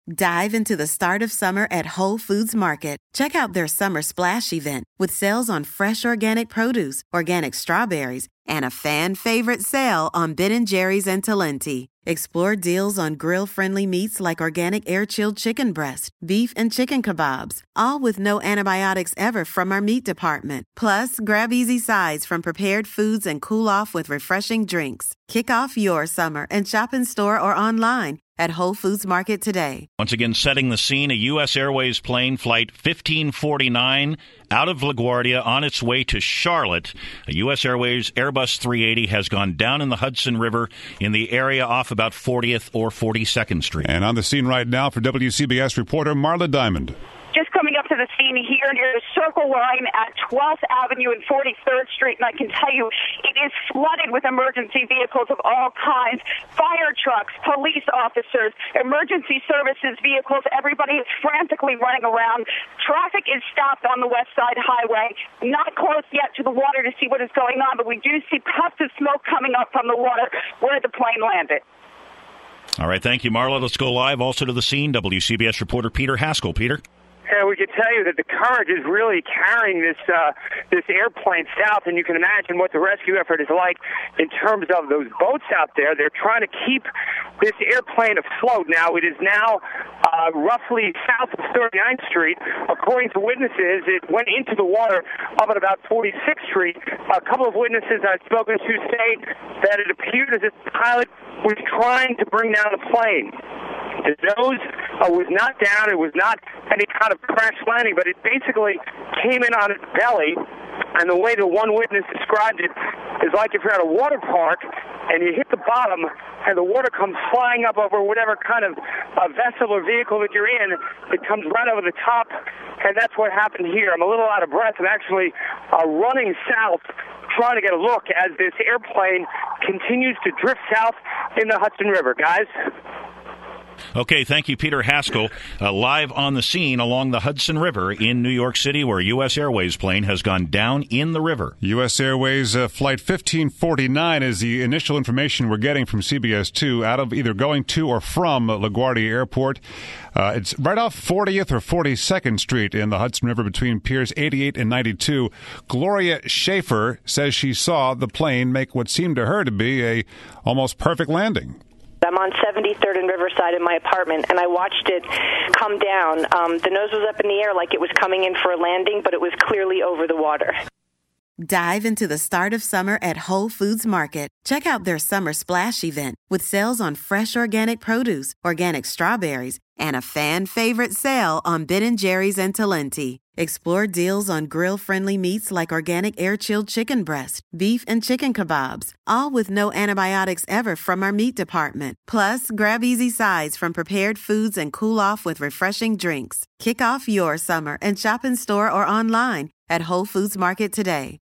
Dive into the start of summer at Whole Foods Market. Check out their Summer Splash event with sales on fresh organic produce, organic strawberries, and a fan-favorite sale on Ben & Jerry's and Talenti. Explore deals on grill-friendly meats like organic air-chilled chicken breast, beef and chicken kebabs, all with no antibiotics ever from our meat department. Plus, grab easy sides from prepared foods and cool off with refreshing drinks. Kick off your summer and shop in store or online at Whole Foods Market today. Once again, setting the scene, a U.S. Airways plane, Flight 1549, out of LaGuardia on its way to Charlotte. A U.S. Airways Airbus 380 has gone down in the Hudson River in the area off about 40th or 42nd Street. And on the scene right now for WCBS reporter Marla Diamond. Just coming up to the scene here near the Circle Line at 12th Avenue and 43rd Street, and I can tell you it is flooded with emergency vehicles of all kinds, fire trucks, police officers, emergency services vehicles. Everybody is frantically running around. Traffic is stopped on the West Side Highway, not close yet to the water to see what is going on, but we do see puffs of smoke coming up from the water where the plane landed. All right, thank you, Marla. Let's go live also to the scene. WCBS reporter Peter Haskell. Peter? And we can tell you that the current is really carrying this airplane south, and you can imagine what the rescue effort is like in terms of those boats out there. They're trying to keep this airplane afloat. Now, it is now roughly south of 39th Street. According to witnesses, it went into the water up at about 46th Street. A couple of witnesses I've spoken to say that it appeared as if the pilot was trying to bring down the plane. The nose was not down. It was not any kind of crash landing, but it basically came in on its belly. And the way the one witness described it is like if you're at a water park and you hit the bottom and the water comes flying up over whatever kind of vessel or vehicle that you're in, it comes right over the top, and that's what happened here. I'm a little out of breath. I'm actually running south trying to get a look as this airplane continues to drift south in the Hudson River. Guys? Okay, thank you, Peter Haskell, live on the scene along the Hudson River in New York City, where a U.S. Airways plane has gone down in the river. U.S. Airways Flight 1549 is the initial information we're getting from CBS 2 out of either going to or from LaGuardia Airport. It's right off 40th or 42nd Street in the Hudson River between Piers 88 and 92. Gloria Schaefer says she saw the plane make what seemed to her to be a almost perfect landing. I'm on 73rd and Riverside in my apartment, and I watched it come down. The nose was up in the air like it was coming in for a landing, but it was clearly over the water. Dive into the start of summer at Whole Foods Market. Check out their Summer Splash event with sales on fresh organic produce, organic strawberries, and a fan-favorite sale on Ben & Jerry's and Talenti. Explore deals on grill-friendly meats like organic air-chilled chicken breast, beef and chicken kebabs, all with no antibiotics ever from our meat department. Plus, grab easy sides from prepared foods and cool off with refreshing drinks. Kick off your summer and shop in store or online at Whole Foods Market today.